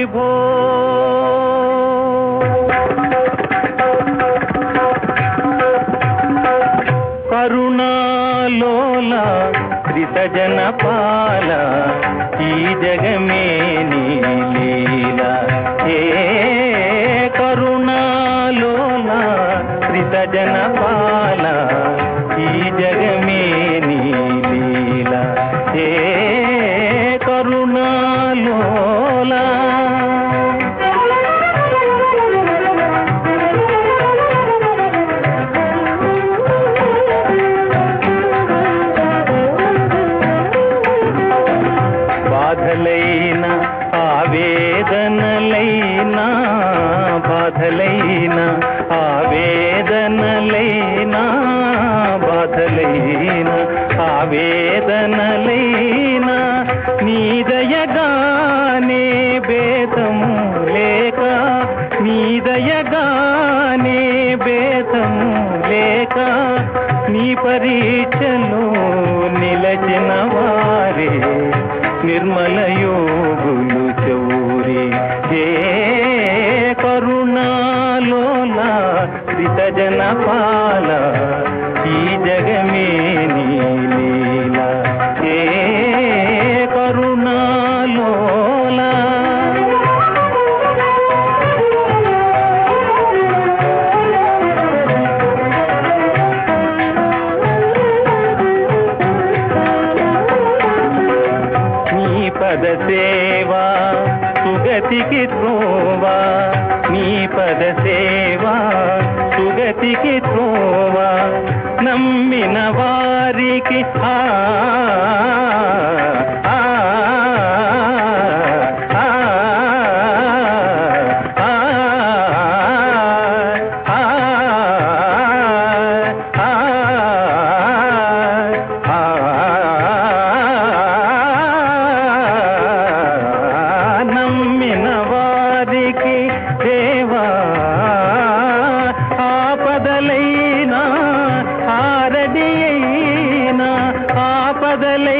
విభో కరుణాలోల త్రిసజన పాల ఈ జగమే నీ లీల ఏ కరుణాలోల త్రిసజన పాల ఈ జగమే నీ లీల ఏ కరుణాలోల బాధలైన ఆవేదనలైనా బాధలైన ఆవేదనలైనా బాధలైన ఆవేదనలైనా నీ దయగానే భేదము లేక నీ దయగానే భేదము లేక నీ పరీక్షలో నిలచిన వారే నిర్మల యోగులు చౌరి ఏ కరుణాలోల త్రిసజన పాల ఈ జగమే నీ లీల ఏ కరుణాలోల పద సేవా సుగతికి త్రోవా నీ పద సేవా సుగతికి త్రోవా నమ్మిన వారికి ఆ దేవా ఆపదలైనా ఆరడి అయినా ఆపదలైనా